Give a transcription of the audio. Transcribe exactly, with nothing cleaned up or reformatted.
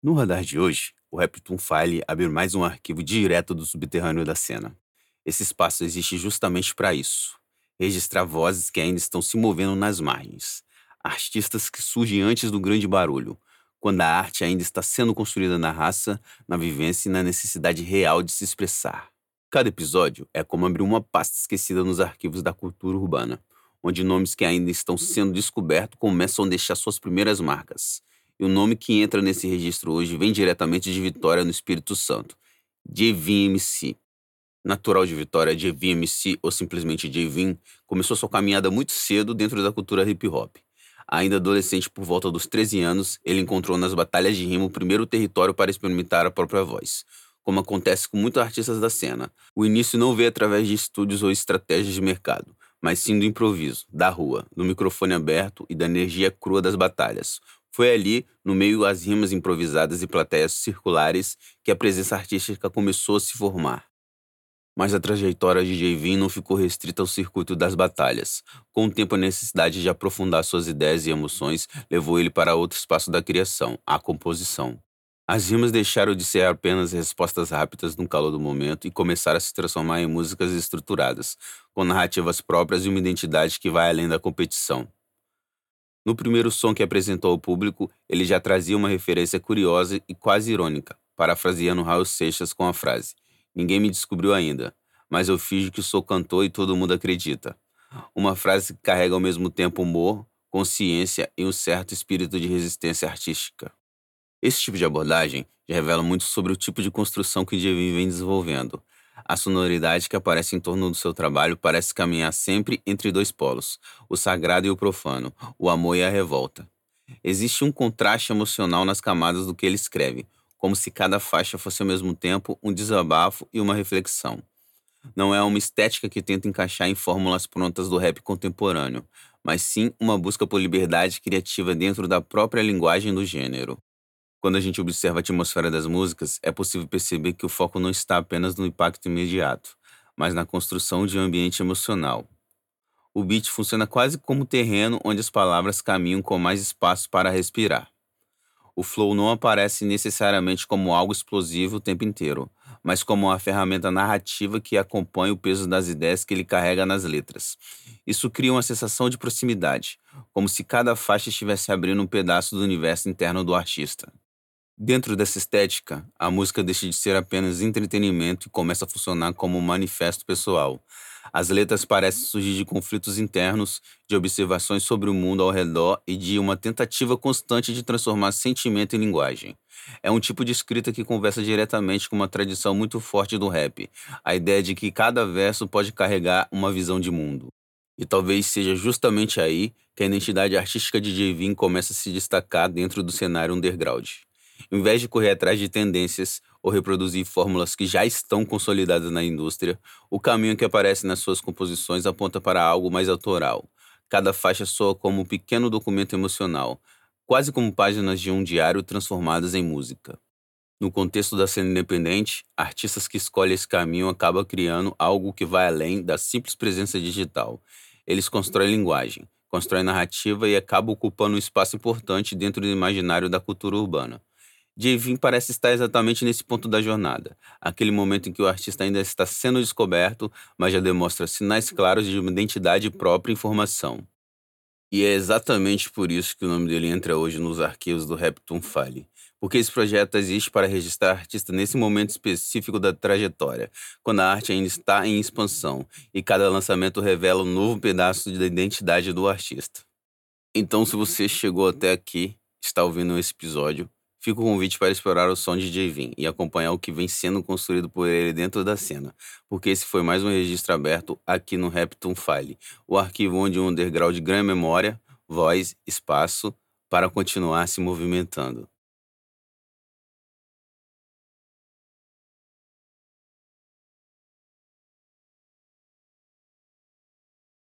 No radar de hoje, o Reptune File abre mais um arquivo direto do subterrâneo da cena. Esse espaço existe justamente para isso: registrar vozes que ainda estão se movendo nas margens, artistas que surgem antes do grande barulho, quando a arte ainda está sendo construída na raça, na vivência e na necessidade real de se expressar. Cada episódio é como abrir uma pasta esquecida nos arquivos da cultura urbana, onde nomes que ainda estão sendo descobertos começam a deixar suas primeiras marcas. E o nome que entra nesse registro hoje vem diretamente de Vitória, no Espírito Santo: Jvin M C. Natural de Vitória, Jvin M C, ou simplesmente Jvin, começou sua caminhada muito cedo dentro da cultura hip hop. Ainda adolescente, por volta dos treze anos, ele encontrou nas batalhas de rima o primeiro território para experimentar a própria voz. Como acontece com muitos artistas da cena, o início não veio através de estúdios ou estratégias de mercado, mas sim do improviso, da rua, do microfone aberto e da energia crua das batalhas. Foi ali, no meio às rimas improvisadas e plateias circulares, que a presença artística começou a se formar. Mas a trajetória de Jvin não ficou restrita ao circuito das batalhas. Com o tempo, a necessidade de aprofundar suas ideias e emoções levou ele para outro espaço da criação: a composição. As rimas deixaram de ser apenas respostas rápidas no calor do momento e começaram a se transformar em músicas estruturadas, com narrativas próprias e uma identidade que vai além da competição. No primeiro som que apresentou ao público, ele já trazia uma referência curiosa e quase irônica, parafraseando Raul Seixas com a frase: "Ninguém me descobriu ainda, mas eu finjo que sou cantor e todo mundo acredita." Uma frase que carrega ao mesmo tempo humor, consciência e um certo espírito de resistência artística. Esse tipo de abordagem já revela muito sobre o tipo de construção que o Jvin vem desenvolvendo. A sonoridade que aparece em torno do seu trabalho parece caminhar sempre entre dois polos: o sagrado e o profano, o amor e a revolta. Existe um contraste emocional nas camadas do que ele escreve, como se cada faixa fosse ao mesmo tempo um desabafo e uma reflexão. Não é uma estética que tenta encaixar em fórmulas prontas do rap contemporâneo, mas sim uma busca por liberdade criativa dentro da própria linguagem do gênero. Quando a gente observa a atmosfera das músicas, é possível perceber que o foco não está apenas no impacto imediato, mas na construção de um ambiente emocional. O beat funciona quase como terreno onde as palavras caminham com mais espaço para respirar. O flow não aparece necessariamente como algo explosivo o tempo inteiro, mas como uma ferramenta narrativa que acompanha o peso das ideias que ele carrega nas letras. Isso cria uma sensação de proximidade, como se cada faixa estivesse abrindo um pedaço do universo interno do artista. Dentro dessa estética, a música deixa de ser apenas entretenimento e começa a funcionar como um manifesto pessoal. As letras parecem surgir de conflitos internos, de observações sobre o mundo ao redor e de uma tentativa constante de transformar sentimento em linguagem. É um tipo de escrita que conversa diretamente com uma tradição muito forte do rap: a ideia de que cada verso pode carregar uma visão de mundo. E talvez seja justamente aí que a identidade artística de Jvin começa a se destacar dentro do cenário underground. Em vez de correr atrás de tendências ou reproduzir fórmulas que já estão consolidadas na indústria, o caminho que aparece nas suas composições aponta para algo mais autoral. Cada faixa soa como um pequeno documento emocional, quase como páginas de um diário transformadas em música. No contexto da cena independente, artistas que escolhem esse caminho acabam criando algo que vai além da simples presença digital. Eles constroem linguagem, constroem narrativa e acabam ocupando um espaço importante dentro do imaginário da cultura urbana. Jvin parece estar exatamente nesse ponto da jornada, aquele momento em que o artista ainda está sendo descoberto, mas já demonstra sinais claros de uma identidade própria e formação. E é exatamente por isso que o nome dele entra hoje nos arquivos do Reptune File, porque esse projeto existe para registrar o artista nesse momento específico da trajetória, quando a arte ainda está em expansão e cada lançamento revela um novo pedaço da identidade do artista. Então, se você chegou até aqui, está ouvindo esse episódio, fica o convite para explorar o som de Jvin e acompanhar o que vem sendo construído por ele dentro da cena, porque esse foi mais um registro aberto aqui no Reptune File, o arquivo onde o underground ganha memória, voz, espaço para continuar se movimentando.